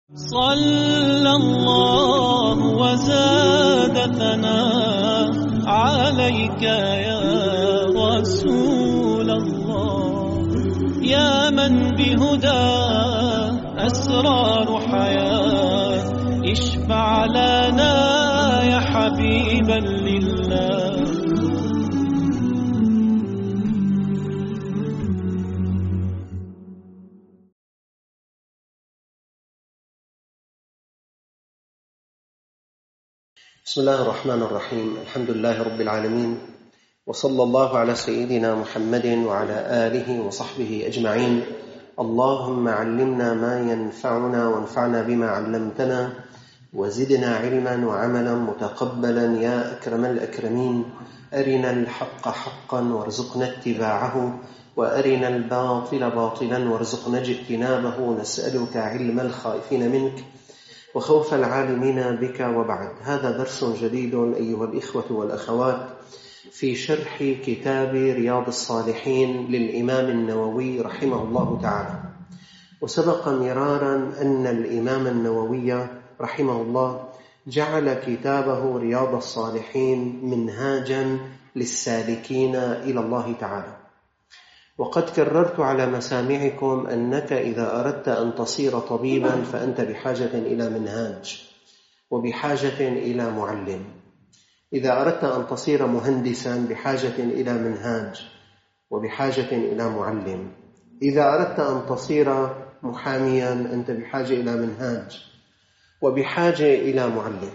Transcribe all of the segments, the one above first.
صلى الله وزاد ثناء عليك يا رسول الله، يا من بهدى أسرار حياة، اشفع لنا يا حبيبا لله. بسم الله الرحمن الرحيم. الحمد لله رب العالمين، وصلى الله على سيدنا محمد وعلى آله وصحبه أجمعين. اللهم علمنا ما ينفعنا وانفعنا بما علمتنا، وزدنا علما وعملا متقبلا يا أكرم الأكرمين. أرنا الحق حقا وارزقنا اتباعه، وأرنا الباطل باطلا وارزقنا اجتنابه. نسألك علم الخائفين منك وخوف العالمين بك. وبعد، هذا درس جديد أيها الإخوة والأخوات في شرح كتاب رياض الصالحين للإمام النووي رحمه الله تعالى. وسبق مرارا أن الإمام النووي رحمه الله جعل كتابه رياض الصالحين منهاجا للسالكين إلى الله تعالى. وقد كررت على مسامعكم أنك إذا أردت أن تصير طبيبا فأنت بحاجة إلى منهاج، وبحاجة إلى معلم. إذا أردت أن تصير مهندسا بحاجة إلى منهاج، وبحاجة إلى معلم. إذا أردت أن تصير محاميا أنت بحاجة إلى منهاج، وبحاجة إلى معلم.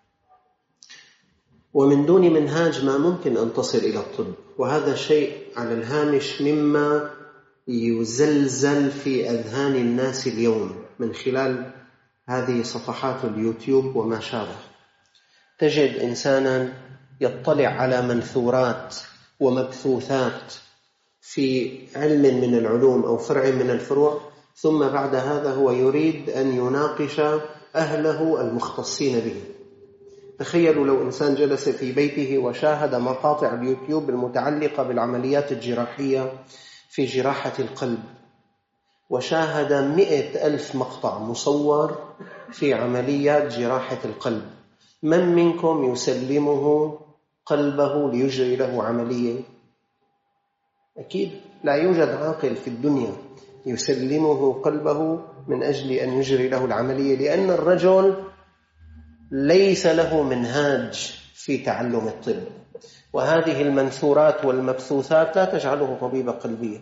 ومن دون منهاج ما ممكن أن تصل إلى الطب، وهذا شيء على الهامش مما يزلزل في أذهان الناس اليوم من خلال هذه صفحات اليوتيوب وما شابه. تجد إنسانا يطلع على منثورات ومبثوثات في علم من العلوم أو فرع من الفروع، ثم بعد هذا هو يريد أن يناقش أهله المختصين به. تخيلوا لو إنسان جلس في بيته وشاهد مقاطع اليوتيوب المتعلقة بالعمليات الجراحية في جراحة القلب، وشاهد 100,000 مقطع مصور في عمليات جراحة القلب. من منكم يسلمه قلبه ليجري له عملية؟ أكيد لا يوجد عاقل في الدنيا يسلمه قلبه من أجل أن يجري له العملية، لأن الرجل ليس له منهاج في تعلم الطب. وهذه المنثورات والمبثوثات لا تجعله طبيب قلبية.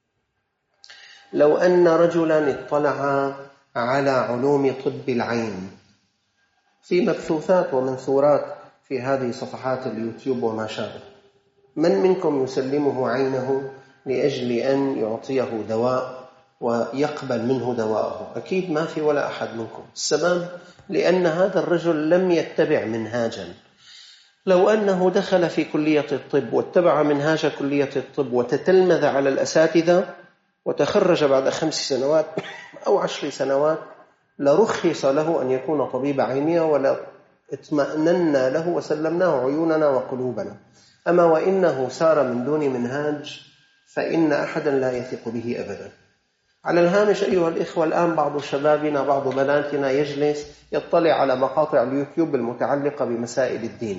لو أن رجلا اطلع على علوم طب العين في مبثوثات ومنثورات في هذه صفحات اليوتيوب وما شابه، من منكم يسلمه عينه لأجل أن يعطيه دواء ويقبل منه دواءه؟ أكيد ما في ولا أحد منكم. السبب لأن هذا الرجل لم يتبع منهاجا. لو أنه دخل في كلية الطب واتبع منهاج كلية الطب وتتلمذ على الأساتذة وتخرج بعد 5 سنوات أو 10 سنوات، لرخص له أن يكون طبيب عينية، ولا اطمأننا له وسلمناه عيوننا وقلوبنا. أما وإنه سار من دون منهاج فإن أحدا لا يثق به أبدا. على الهامش أيها الإخوة، الآن بعض شبابنا بعض بناتنا يجلس يطلع على مقاطع اليوتيوب المتعلقة بمسائل الدين،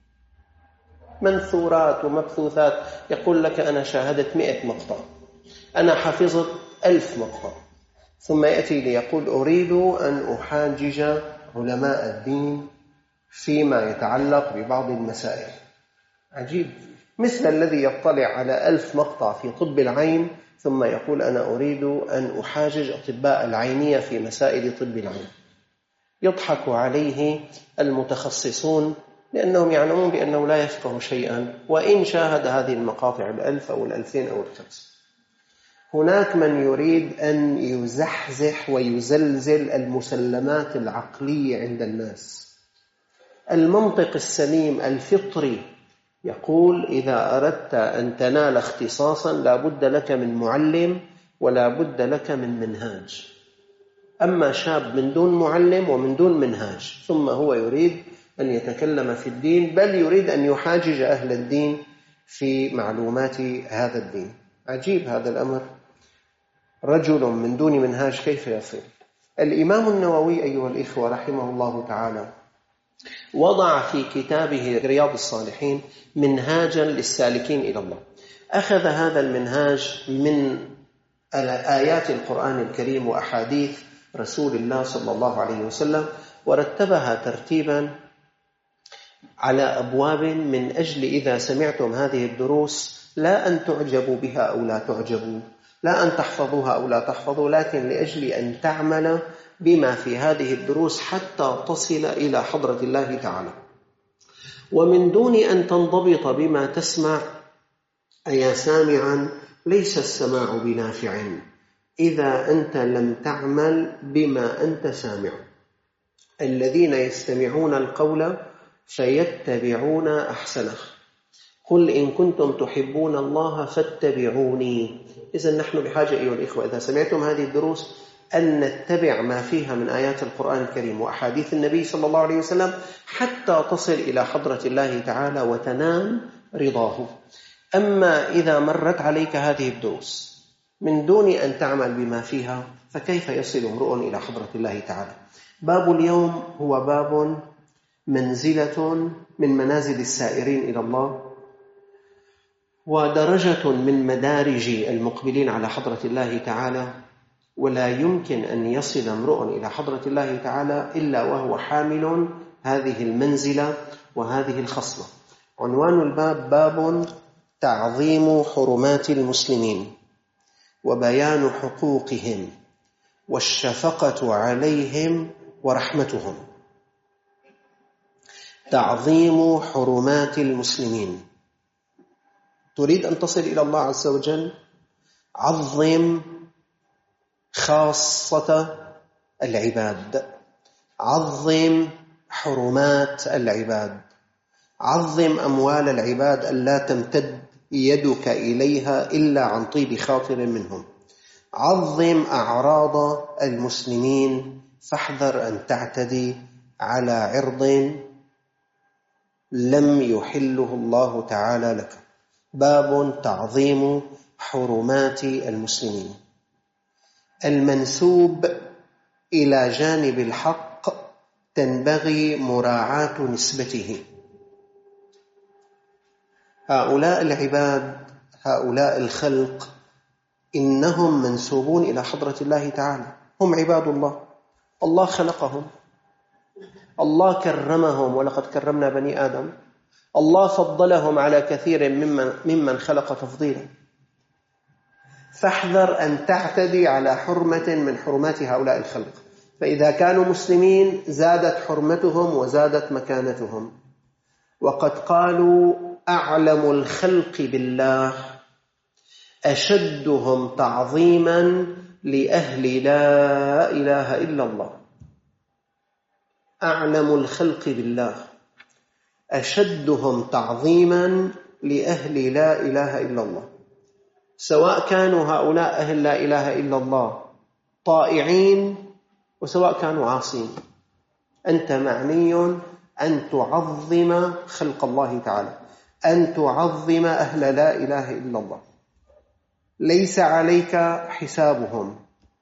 منثورات ومبثوثات. يقول لك أنا شاهدت 100 مقطع، أنا حفظت 1000 مقطع، ثم يأتي ليقول أريد أن أحاجج علماء الدين فيما يتعلق ببعض المسائل. عجيب، مثل الذي يطلع على 1000 مقطع في طب العين ثم يقول أنا أريد أن أحاجج أطباء العينية في مسائل طب العين. يضحك عليه المتخصصون لأنهم يعلمون بأنه لا يفقه شيئا، وإن شاهد هذه المقاطع 1000 أو 2000 أو 5. هناك من يريد أن يزحزح ويزلزل المسلمات العقلية عند الناس. المنطق السليم الفطري يقول إذا أردت أن تنال اختصاصا لا بد لك من معلم ولا بد لك من منهاج. أما شاب من دون معلم ومن دون منهاج ثم هو يريد أن يتكلم في الدين، بل يريد أن يحاجج أهل الدين في معلومات هذا الدين. عجيب هذا الأمر. رجل من دون منهاج كيف يصل؟ الإمام النووي أيها الإخوة رحمه الله تعالى وضع في كتابه رياض الصالحين منهاجا للسالكين إلى الله. أخذ هذا المنهاج من آيات القرآن الكريم وأحاديث رسول الله صلى الله عليه وسلم، ورتبها ترتيبا على أبواب من أجل إذا سمعتم هذه الدروس لا أن تعجبوا بها أو لا تعجبوا، لا أن تحفظوها أو لا تحفظوا، لكن لأجل أن تعمل بما في هذه الدروس حتى تصل إلى حضرة الله تعالى. ومن دون أن تنضبط بما تسمع أيا سامعا، ليس السماع بنافع إذا أنت لم تعمل بما أنت سامع. الذين يستمعون القول فيتبعون أحسنه، قل إن كنتم تحبون الله فاتبعوني. إذن نحن بحاجة أيها الإخوة إذا سمعتم هذه الدروس أن نتبع ما فيها من آيات القرآن الكريم وأحاديث النبي صلى الله عليه وسلم حتى تصل إلى حضرة الله تعالى وتنال رضاه. أما إذا مرت عليك هذه الدروس من دون أن تعمل بما فيها فكيف يصل امرؤ إلى حضرة الله تعالى؟ باب اليوم هو باب منزلة من منازل السائرين إلى الله، ودرجة من مدارج المقبلين على حضرة الله تعالى، ولا يمكن أن يصل امرؤ إلى حضرة الله تعالى إلا وهو حامل هذه المنزلة وهذه الخصلة. عنوان الباب باب تعظيم حرمات المسلمين وبيان حقوقهم والشفقة عليهم ورحمتهم. تعظيم حرمات المسلمين، تريد أن تصل إلى الله عز وجل، عظم خاصة العباد، عظم حرمات العباد، عظم أموال العباد ألا تمتد يدك إليها إلا عن طيب خاطر منهم، عظم أعراض المسلمين، فاحذر أن تعتدي على عرض لم يحله الله تعالى لك. باب تعظيم حرمات المسلمين. المنسوب إلى جانب الحق تنبغي مراعاة نسبته. هؤلاء العباد، هؤلاء الخلق، إنهم منسوبون إلى حضرة الله تعالى، هم عباد الله، الله خلقهم، الله كرمهم، ولقد كرمنا بني آدم، الله فضلهم على كثير ممن خلق تفضيلا. فاحذر أن تعتدي على حرمة من حرمات هؤلاء الخلق، فإذا كانوا مسلمين زادت حرمتهم وزادت مكانتهم. وقد قالوا أعلم الخلق بالله أشدهم تعظيما لأهل لا إله إلا الله. أعلم الخلق بالله أشدهم تعظيما لأهل لا إله إلا الله، سواء كانوا هؤلاء أهل لا إله إلا الله طائعين وسواء كانوا عاصين. أنت معني أن تعظم خلق الله تعالى، أن تعظم أهل لا إله إلا الله. ليس عليك حسابهم،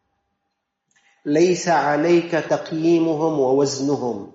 ليس عليك تقييمهم ووزنهم.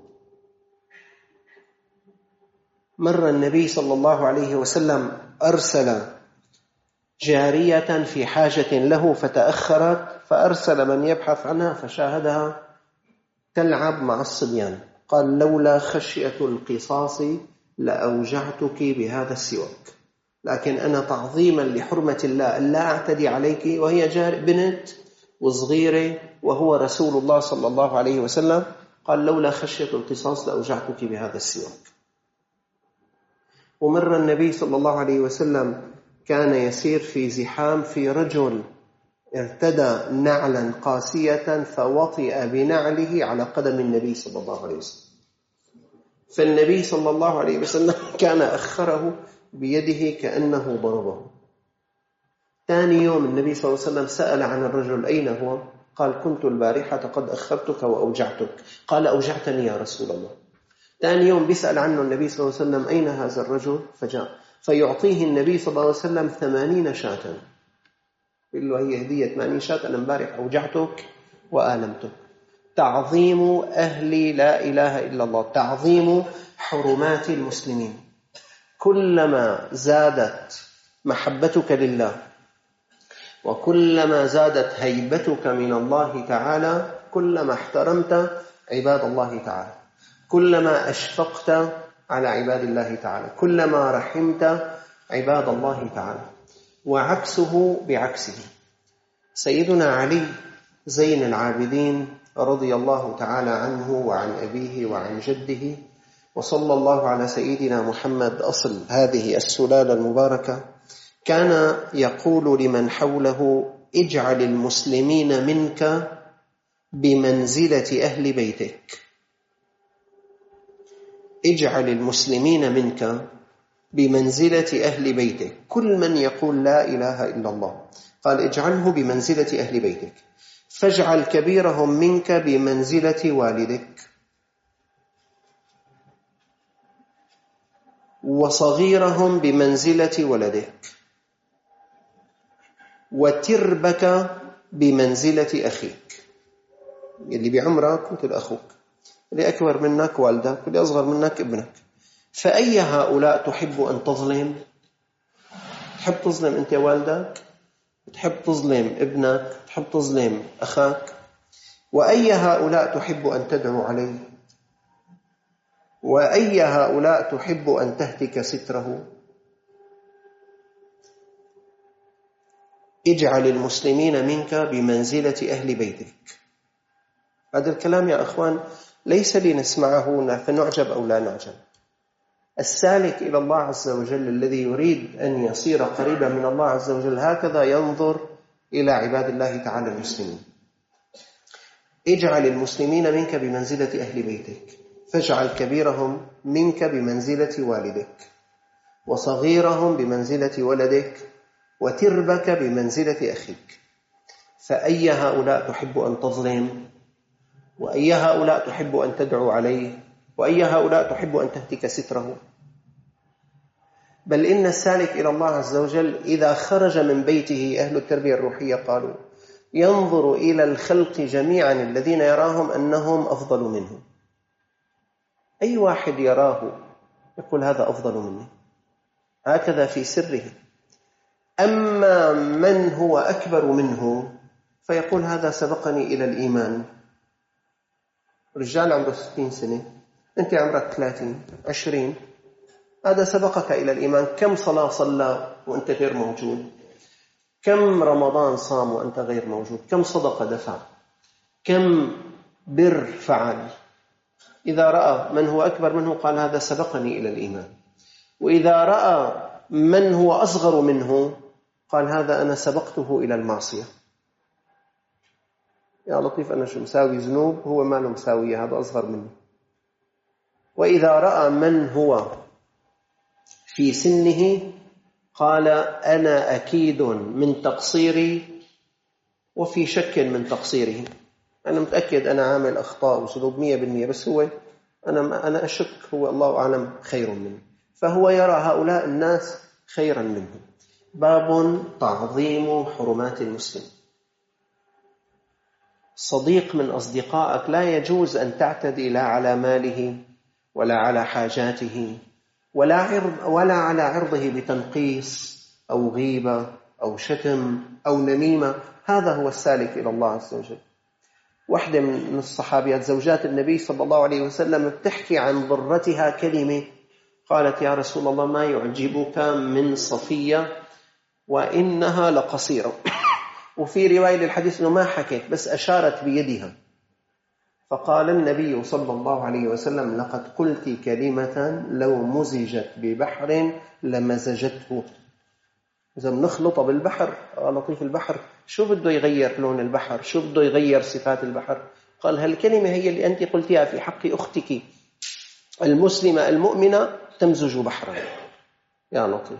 مر النبي صلى الله عليه وسلم أرسل جارية في حاجة له فتأخرت، فأرسل من يبحث عنها فشاهدها تلعب مع الصبيان، قال لولا خشية القصاص لأوجعتك بهذا السواك، لكن أنا تعظيما لحرمة الله ألا أعتدي عليك، وهي بنت وصغيرة وهو رسول الله صلى الله عليه وسلم، قال لولا خشية القصاص لأوجعتك بهذا السواك. ومر النبي صلى الله عليه وسلم كان يسير في زحام، في رجل ارتدى نعلا قاسية فوطئ بنعله على قدم النبي صلى الله عليه وسلم، فالنبي صلى الله عليه وسلم كان أخره بيده كأنه ضربه. ثاني يوم النبي صلى الله عليه وسلم سأل عن الرجل أين هو؟ قال كنت البارحة قد أخرتك وأوجعتك. قال أوجعتني يا رسول الله. ثاني يوم بيسأل عنه النبي صلى الله عليه وسلم أين هذا الرجل؟ فجاء فيعطيه النبي صلى الله عليه وسلم 80 شاة، يقول له هي هدية 80 شاة، أنا امبارح أوجعتك وآلمتك. تعظيم أهل لا إله إلا الله، تعظيم حرمات المسلمين. كلما زادت محبتك لله وكلما زادت هيبتك من الله تعالى كلما احترمت عباد الله تعالى، كلما أشفقت على عباد الله تعالى، كلما رحمت عباد الله تعالى. وعكسه بعكسه. سيدنا علي زين العابدين رضي الله تعالى عنه وعن أبيه وعن جده، وصلى الله على سيدنا محمد أصل هذه السلالة المباركة، كان يقول لمن حوله: اجعل المسلمين منك بمنزلة أهل بيتك. اجعل المسلمين منك بمنزلة أهل بيتك. كل من يقول لا إله إلا الله قال اجعله بمنزلة أهل بيتك، فاجعل كبيرهم منك بمنزلة والدك، وصغيرهم بمنزلة ولدك، وتربك بمنزلة أخيك. اللي بعمرك مثل أخوك، اللي أكبر منك والدك، واللي أصغر منك ابنك. فأي هؤلاء تحب أن تظلم؟ تحب تظلم أنت والدك؟ تحب تظلم ابنك؟ تحب تظلم أخاك؟ وأي هؤلاء تحب أن تدعو عليه؟ وأي هؤلاء تحب أن تهتك ستره؟ اجعل المسلمين منك بمنزلة أهل بيتك. هذا الكلام يا أخوان ليس لنسمعه فنعجب أو لا نعجب. السالك إلى الله عز وجل الذي يريد أن يصير قريبا من الله عز وجل هكذا ينظر إلى عباد الله تعالى المسلمين. اجعل المسلمين منك بمنزلة أهل بيتك، فاجعل كبيرهم منك بمنزلة والدك، وصغيرهم بمنزلة ولدك، وتربك بمنزلة أخيك. فأي هؤلاء تحب أن تظلم؟ وأي هؤلاء تحب أن تدعو عليه؟ وأي هؤلاء تحب أن تهتك ستره؟ بل إن السالك إلى الله عز وجل إذا خرج من بيته، أهل التربية الروحية قالوا، ينظر إلى الخلق جميعا الذين يراهم أنهم أفضل منه. أي واحد يراه يقول هذا أفضل مني، هكذا في سره. أما من هو أكبر منه فيقول هذا سبقني إلى الإيمان. رجال عمره 60 سنة، أنت عمرك 30 20، هذا سبقك إلى الإيمان. كم صلاة صلى وأنت غير موجود؟ كم رمضان صام وأنت غير موجود؟ كم صدقة دفع؟ كم بر فعل؟ إذا رأى من هو أكبر منه قال هذا سبقني إلى الإيمان. وإذا رأى من هو أصغر منه قال هذا أنا سبقته إلى المعصية. يا لطيف، أنا شو مساوي ذنوب، هو ما له مساوية، هذا أصغر منه. وإذا رأى من هو في سنه قال أنا أكيد من تقصيري وفي شك من تقصيره. أنا متأكد أنا عامل أخطاء وذنوب 100%، بس هو أنا أشك، هو الله أعلم خير منه. فهو يرى هؤلاء الناس خيرا منه. باب تعظيم حرمات المسلم. صديق من أصدقائك لا يجوز أن تعتدي لا على ماله ولا على حاجاته ولا على عرضه بتنقيص أو غيبة أو شتم أو نميمة. هذا هو السالك إلى الله عز وجل. واحدة من الصحابيات زوجات النبي صلى الله عليه وسلم بتحكي عن ضرتها كلمة، قالت يا رسول الله ما يعجبك من صفية وإنها لقصيرة. وفي رواية للحديث أنه ما حكت بس أشارت بيدها. فقال النبي صلى الله عليه وسلم لقد قلت كلمة لو مزجت ببحر لمزجته. إذا بنخلط بالبحر، لطيف البحر شو بده يغير لون البحر، شو بده يغير صفات البحر؟ قال هالكلمة هي اللي أنت قلتيها في حق أختك المسلمة المؤمنة تمزج بحرا. يا لطيف.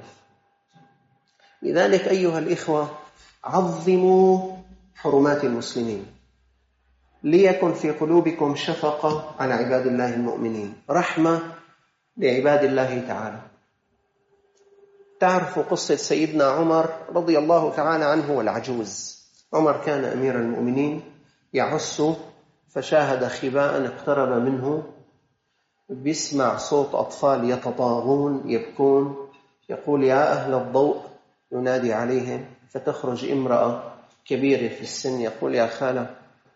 لذلك أيها الإخوة عظموا حرمات المسلمين، ليكن في قلوبكم شفقة على عباد الله المؤمنين، رحمة لعباد الله تعالى. تعرفوا قصة سيدنا عمر رضي الله تعالى عنه والعجوز. عمر كان أمير المؤمنين، يعص فشاهد خباء اقترب منه، بيسمع صوت أطفال يتضاغون يبكون، يقول يا أهل الضوء، ينادي عليهم، فتخرج امرأة كبيرة في السن، يقول يا خالة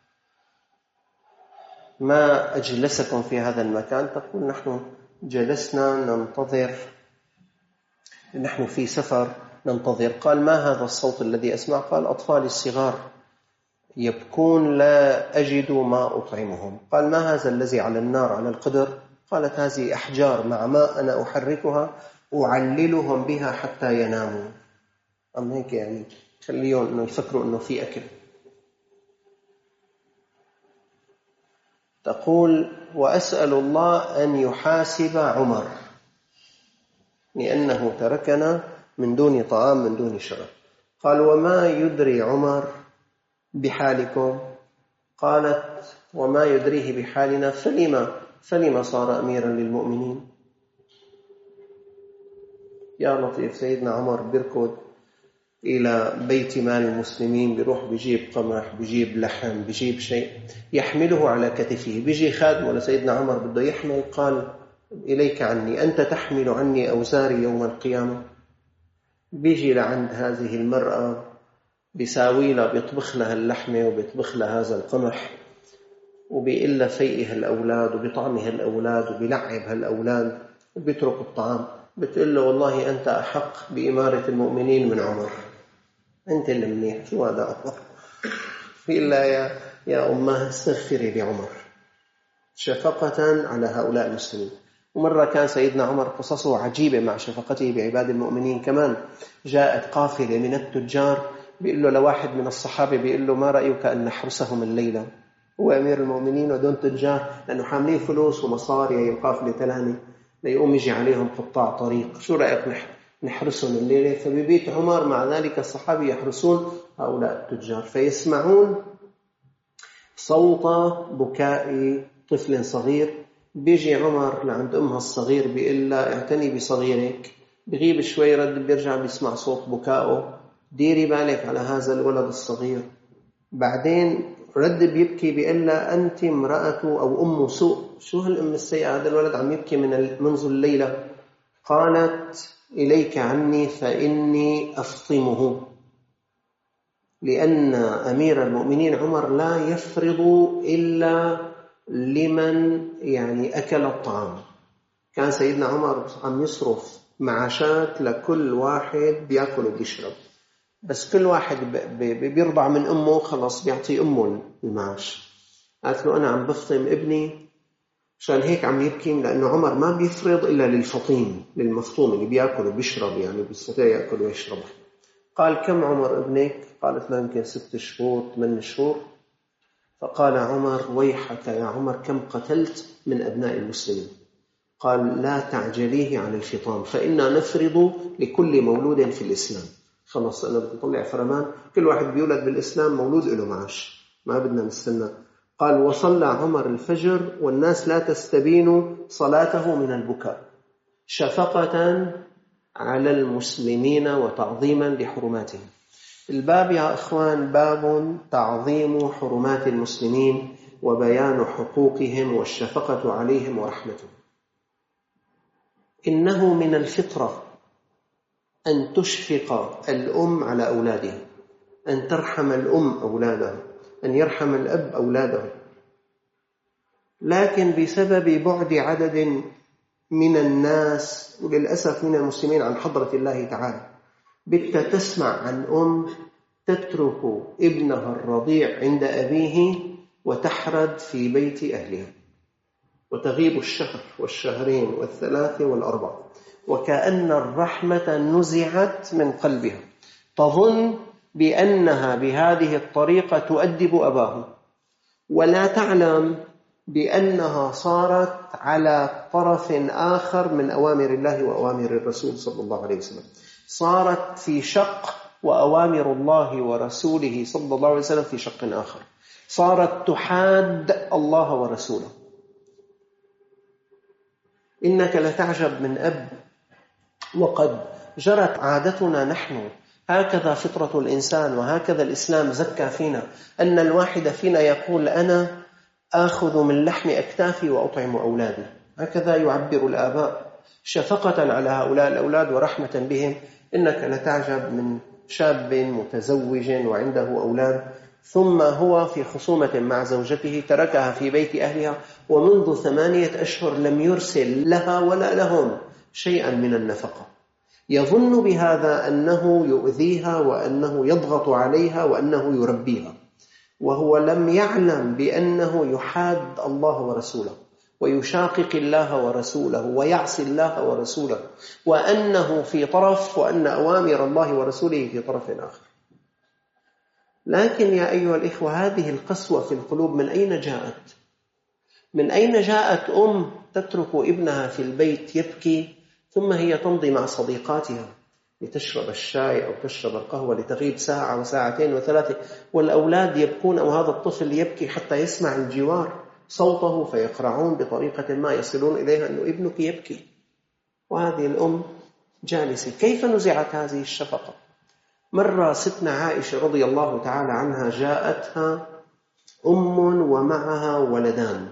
ما أجلسكم في هذا المكان؟ تقول نحن جلسنا ننتظر، نحن في سفر ننتظر. قال ما هذا الصوت الذي أسمع؟ قال أطفالي الصغار يبكون لا أجد ما أطعمهم. قال ما هذا الذي على النار على القدر؟ قالت هذه أحجار مع ماء أنا أحركها أعللهم بها حتى يناموا. أما هيك يعني خليهم إنه يفكروا إنه في أكل. تقول وأسأل الله أن يحاسب عمر لأنه تركنا من دون طعام من دون شراب. قال وما يدري عمر بحالكم؟ قالت وما يدريه بحالنا، فلما صار أميرا للمؤمنين؟ يا لطيف، سيدنا عمر بيركض إلى بيت مال المسلمين، بيروح بيجيب قمح، بيجيب لحم، بيجيب شيء يحمله على كتفه. بيجي خادم ولا سيدنا عمر بده يحمل، قال إليك عني، أنت تحمل عني أوزاري يوم القيامة. بيجي لعند هذه المرأة بيساوي لها، بيطبخ لها اللحمة وبيطبخ لها هذا القمح وبيقول لها فيئها الأولاد وبيطعمها الأولاد وبيلعبها الأولاد وبيترك الطعام. بتقول له والله أنت أحق بإمارة المؤمنين من عمر، أنت اللي منيح، شو هذا أمر؟ بيقول لها يا أمه استغفري لعمر شفقة على هؤلاء المسلمين. ومرة كان سيدنا عمر قصصه عجيبة مع شفقته بعباد المؤمنين. كمان جاءت قافلة من التجار، بيقول له لواحد من الصحابة، بيقول له ما رأيك أن نحرسهم الليلة؟ هو أمير المؤمنين ودون تجار، لأنه حاملين فلوس ومصاري، القافلة تلامي ليقوم يجي عليهم قطاع طريق، شو رأيك نحرسهم الليلة؟ فبيبيت عمر مع ذلك الصحابي يحرسون هؤلاء التجار، فيسمعون صوت بكاء طفل صغير. بيجي عمر لعند أمها الصغير بيقول لها اعتني بصغيرك، بغيب شوي رد بيرجع بيسمع صوت بكاءه، ديري بالك على هذا الولد الصغير. بعدين رد بيبكي بيقول لها أنت امرأة أو أم سوء، شو هالأم السيئة، هذا الولد عم يبكي منذ الليلة. قالت إليك عني فإني أفطمه، لأن أمير المؤمنين عمر لا يفرض إلا لمن يعني أكل الطعام. كان سيدنا عمر عم يصرف معاشات لكل واحد بيأكل وبيشرب، بس كل واحد بيرضع من أمه خلاص بيعطي أمه المعاش. قالت له أنا عم بفطم ابني، عشان هيك عم يبكي، لأنه عمر ما بيفرض إلا للفطيم، للمفطوم اللي بيأكل وبيشرب، يعني بيستطيع يأكل ويشرب. قال كم عمر ابنك؟ قالت له يمكن 6 شهور 8 شهور. فقال عمر ويحك يا عمر كم قتلت من أبناء المسلمين. قال لا تعجليه عن الفطام، فإنا نفرض لكل مولود في الإسلام. خلاص أنا بطلع فرمان، كل واحد بيولد بالإسلام مولود له معاش، ما بدنا نستنى. قال وصلى عمر الفجر والناس لا تستبين صلاته من البكاء شفقة على المسلمين وتعظيما لحرماتهم. الباب يا أخوان باب تعظيم حرمات المسلمين وبيان حقوقهم والشفقة عليهم ورحمتهم. إنه من الفطرة أن تشفق الأم على أولادها، أن ترحم الأم أولادها، أن يرحم الأب أولاده. لكن بسبب بعد عدد من الناس وللأسف من المسلمين عن حضرة الله تعالى، بت تسمع عن أم تترك ابنها الرضيع عند أبيه وتحرد في بيت أهلها، وتغيب الشهر والشهرين والثلاث والأربع، وكأن الرحمة نزعت من قلبها، تظن بأنها بهذه الطريقة تؤدب أباه، ولا تعلم بأنها صارت على طرف آخر من أوامر الله وأوامر الرسول صلى الله عليه وسلم، صارت في شق، وأوامر الله ورسوله صلى الله عليه وسلم في شق آخر، صارت تحاد الله ورسوله. إنك لتعجب من أب، وقد جرت عادتنا نحن، هكذا فطرة الإنسان وهكذا الإسلام زكى فينا، أن الواحد فينا يقول أنا آخذ من لحم أكتافي وأطعم أولادي. هكذا يعبر الآباء شفقة على هؤلاء الأولاد ورحمة بهم. إنك لتعجب من شاب متزوج وعنده أولاد، ثم هو في خصومة مع زوجته تركها في بيت أهلها، ومنذ 8 أشهر لم يرسل لها ولا لهم شيئا من النفقة. يظن بهذا أنه يؤذيها وأنه يضغط عليها وأنه يربيها، وهو لم يعلم بأنه يحاد الله ورسوله ويشاقق الله ورسوله ويعصي الله ورسوله، وأنه في طرف وأن أوامر الله ورسوله في طرف آخر. لكن يا أيها الإخوة، هذه القسوة في القلوب من أين جاءت؟ من أين جاءت تترك ابنها في البيت يبكي، ثم هي تمضي مع صديقاتها لتشرب الشاي أو تشرب القهوة لتغيب ساعة وساعتين و3، والأولاد يبكون أو هذا الطفل يبكي حتى يسمع الجوار صوته فيقرعون بطريقة ما يصلون إليها أنه ابنك يبكي، وهذه الأم جالسة. كيف نزعت هذه الشفقة؟ مرة ستنا عائشة رضي الله تعالى عنها جاءتها ومعها ولدان،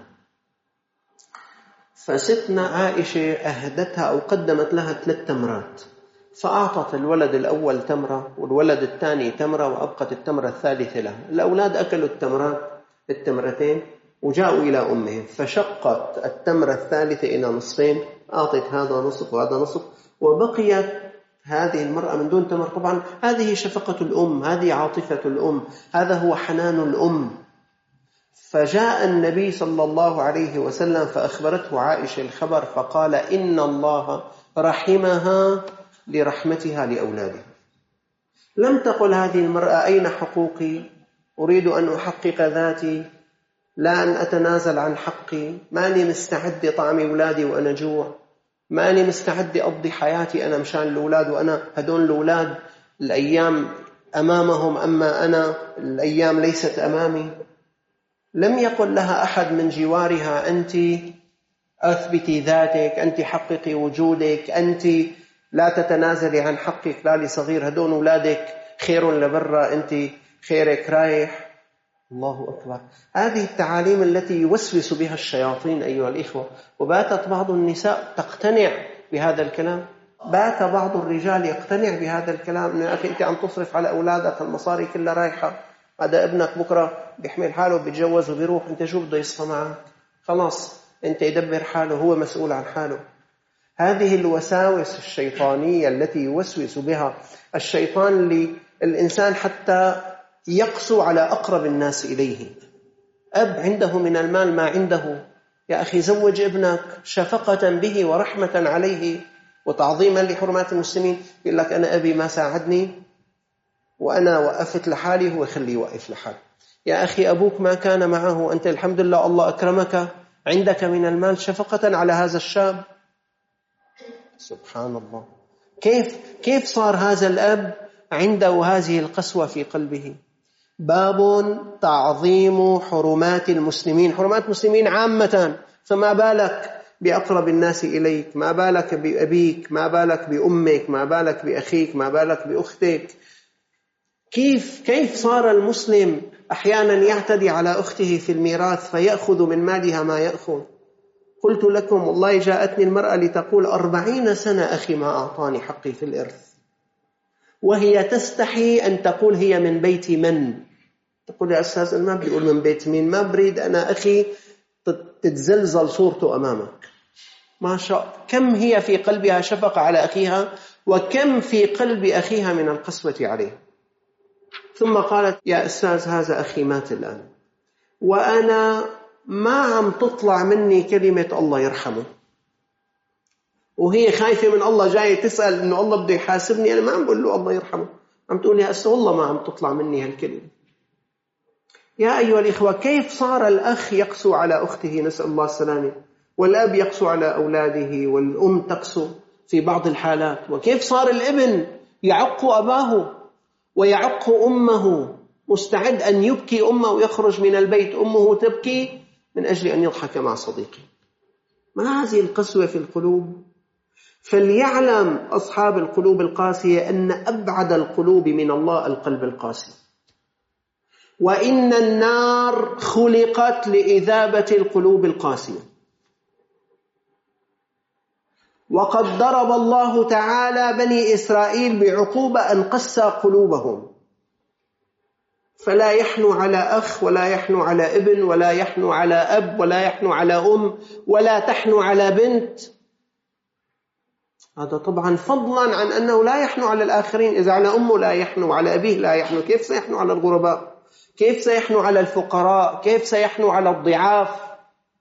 فستنا عائشة أهدتها أو قدمت لها 3 تمرات، فأعطت الولد الأول تمرة والولد الثاني تمرة وأبقت التمرة الثالثة له. الأولاد أكلوا التمرتين وجاءوا إلى أمهم، فشقت التمرة الثالثة إلى نصفين، أعطت هذا نصف وهذا نصف، وبقيت هذه المرأة من دون تمر. طبعا هذه شفقة الأم، هذه عاطفة الأم، هذا هو حنان الأم. فجاء النبي صلى الله عليه وسلم فأخبرته عائشة الخبر، فقال: إن الله رحمها لرحمتها لأولادها. لم تقل هذه المرأة: أين حقوقي؟ أريد أن أحقق ذاتي، لا أن أتنازل عن حقي، ماني مستعد طعم أولادي وأنا جوع، ماني مستعد أقضي حياتي أنا مشان الأولاد، وأنا هدول الأولاد الأيام أمامهم أما أنا الأيام ليست أمامي. لم يقل لها أحد من جوارها: أنت أثبتي ذاتك، أنت حققي وجودك، أنت لا تتنازلي عن حقك لا لصغير، هدول أولادك خير لبرا، أنت خيرك رايح. الله أكبر. هذه التعاليم التي يوسوس بها الشياطين أيها الإخوة. وباتت بعض النساء تقتنع بهذا الكلام، بات بعض الرجال يقتنع بهذا الكلام، إنه يا أخي أنت عم تصرف على أولادك، المصاري كلها رايحة، هذا ابنك بكرة بيحمل حاله بيتجوز وبيروح، أنت شو بده يصفى معك؟ خلاص أنت يدبر حاله، هو مسؤول عن حاله. هذه الوساوس الشيطانية التي يوسوس بها الشيطان للإنسان حتى يقسو على أقرب الناس إليه. أب عنده من المال ما عنده، يا أخي زوج ابنك شفقة به ورحمة عليه وتعظيما لحرمات المسلمين. يقول لك: أنا أبي ما ساعدني وأنا وقفت لحالي، هو خليه يوقف لحاله. يا أخي أبوك ما كان معه، أنت الحمد لله الله أكرمك، عندك من المال شفقة على هذا الشاب. سبحان الله. كيف صار هذا الأب عنده هذه القسوة في قلبه؟ باب تعظيم حرمات المسلمين، حرمات المسلمين عامة، فما بالك بأقرب الناس إليك، ما بالك بأبيك، ما بالك بأمك، ما بالك بأخيك، ما بالك بأختك. كيف صار المسلم أحيانا يعتدي على أخته في الميراث فيأخذ من مالها ما يأخذ. قلت لكم والله جاءتني المرأة لتقول: 40 سنة أخي ما أعطاني حقي في الإرث، وهي تستحي أن تقول هي من بيت من. تقول: يا أستاذ ما بدي أقول من بيت مين، ما بريد أنا أخي تتزلزل صورته أمامك. ما شاء كم هي في قلبها شفقة على أخيها، وكم في قلب أخيها من القسوة عليه. ثم قالت: يا أستاذ هذا أخي مات الآن، وأنا ما عم تطلع مني كلمة الله يرحمه، وهي خايفة من الله، جاية تسأل إنه الله بده يحاسبني، أنا ما عم بقول له الله يرحمه، عم تقول: يا أستاذ والله ما عم تطلع مني هالكلمة. يا أيها الإخوة، كيف صار الأخ يقسو على أخته، نسأل الله السلامة، والأب يقسو على أولاده، والأم تقسو في بعض الحالات، وكيف صار الابن يعق أباه ويعق أمه، مستعد أن يبكي أمه ويخرج من البيت أمه تبكي من أجل أن يضحك مع صديقه. ما هذه القسوة في القلوب؟ فليعلم أصحاب القلوب القاسية أن أبعد القلوب من الله القلب القاسي. وإن النار خلقت لإذابة القلوب القاسية. وقد ضرب الله تعالى بني إسرائيل بعقوبة أن قسى قلوبهم، فلا يحنو على أخ ولا يحنو على ابن ولا يحنو على أب ولا يحنو على أم ولا تحنو على بنت. هذا طبعا فضلا عن أنه لا يحنو على الآخرين. إذا على أمه لا يحنو، على أبيه لا يحنو، كيف سيحنو على الغرباء؟ كيف سيحنو على الفقراء؟ كيف سيحنو على الضعاف؟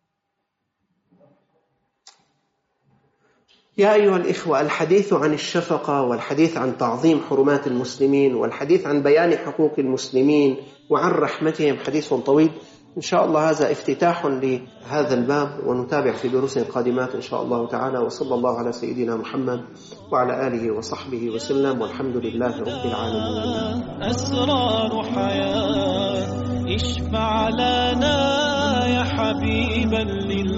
يا أيها الإخوة، الحديث عن الشفقة والحديث عن تعظيم حرمات المسلمين والحديث عن بيان حقوق المسلمين وعن رحمتهم حديث طويل. إن شاء الله هذا افتتاح لهذا الباب، ونتابع في دروس قادمات إن شاء الله تعالى. وصلى الله على سيدنا محمد وعلى آله وصحبه وسلم، والحمد لله رب العالمين. أسرار حياة اشفع لنا يا حبيبا لله.